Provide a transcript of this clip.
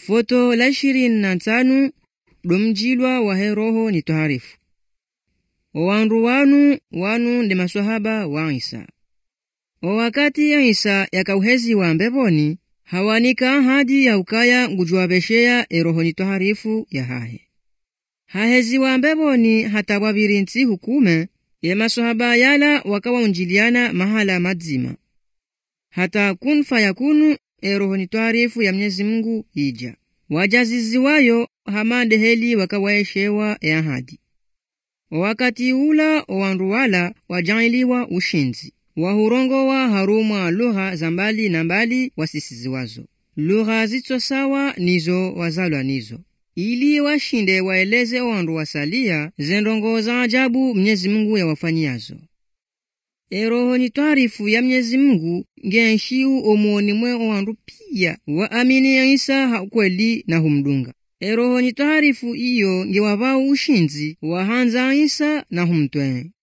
Foto la 25 domjilwa wa heroho ni toharifu. Owandu wanu ndi maswahaba wa Isa. Wakati ya Isa yakauhezi wa mbeboni, hawanika hadi ya ukaya ngujwabeshea eroho ni toharifu ya hahe. Hahezi wa mbeboni hata wabirinti hukume, ya maswahaba yala wakawa unjiliana mahala madzima. Hata kun fayakunu eroho ni toharifu ya Mwenyezi Mungu ija. Wajazizi wayo hamande heli wakawaeshewa ya hadi. Wakati ula owandu wala wajailiwa ushinzi. Wahurongo wa harumwa lugha za mbali na mbali wasisizi wazo. Lugha zito sawa nizo wazalwa nizo. Ili washinde waeleze owandu wasalia zendongo za ajabu Mwenyezi Mungu ya wafanyazo. Eroho ni toharifu ya Mwenyezi Mungu ngenshiu omuoni mwe owandu pia waamini ya Isa haukweli na humdunga. Eroho ni toharifu iyo ngewavau ushinzi wahanza Isa na humtwe.